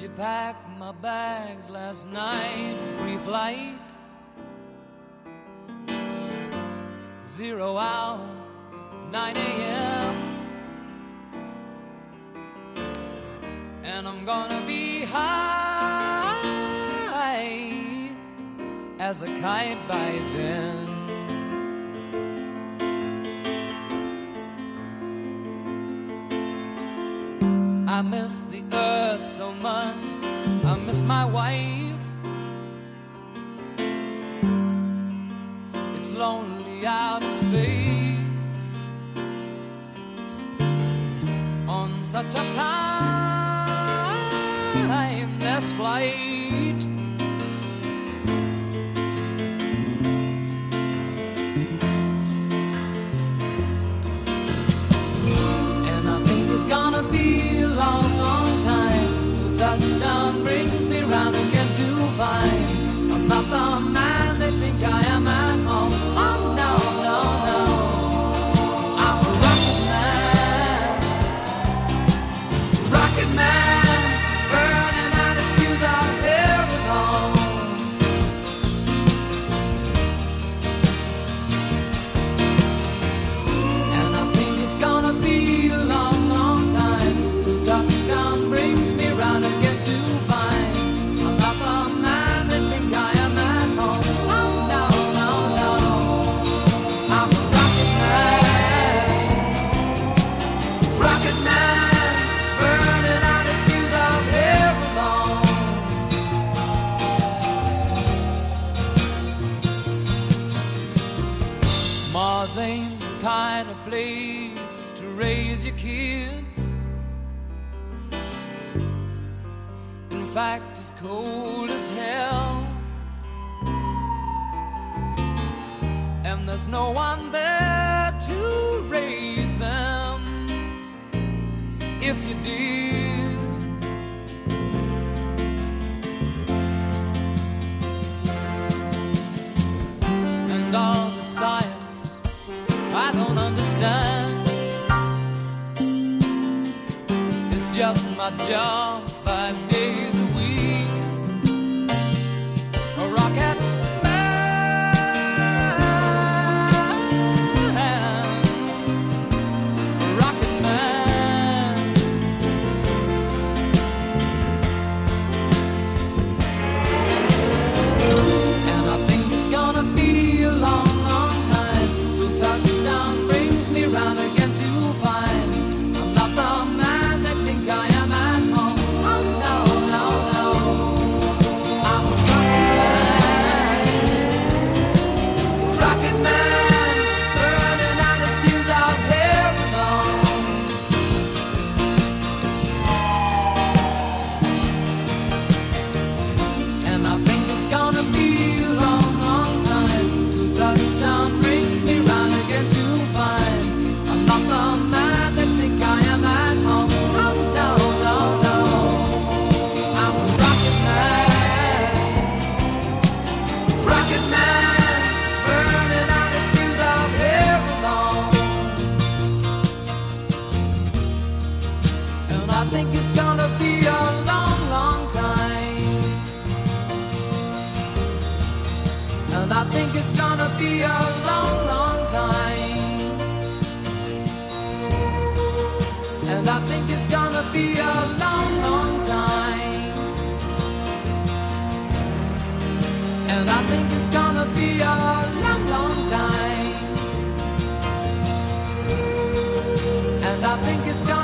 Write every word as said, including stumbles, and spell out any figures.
you pack my bags last night, pre-flight? Zero hour, nine a.m. And I'm gonna be high as a kite by then. I miss the earth so much, I miss my wife. It's lonely out in space on such a timeless flight. And I think it's gonna be a long, long time till touchdown brings me round again to find I'm not the man they think I am at home. Oh no, no, no, I'm a rocket man, rocket man, burning out his fuse out here at home. And I think it's gonna be a long, long time till touchdown brings me round again to find I'm not the man they think I am at home. Oh no, no, no, I'm a rocket man, rocket man, burning out his fuse out here alone. Mars ain't the kind of place to raise your kids. In fact, it's cold as hell, and there's no one there to raise them if you did. And all the science I don't understand, it's just my job five days a week. A rocket man, a rocket man. And I think it's gonna be a long, long time till touchdown brings me round again to find I'm not the man they think I am at home. Oh no, no, no, I'm a rocket man, rocket man, burning out his fuse out here alone. And I think it's gonna be a long, long time till touchdown brings me round again to find I'm not the man they think I am at home. Oh no, no, no, I'm a rocket man, rocket man, burning out his fuse out here alone. And I think it's gonna be a long, long time. And I think it's gonna be a long, long time. And I think it's gonna be a long, long time. And I think it's gonna be a long, long time. And I think it's gonna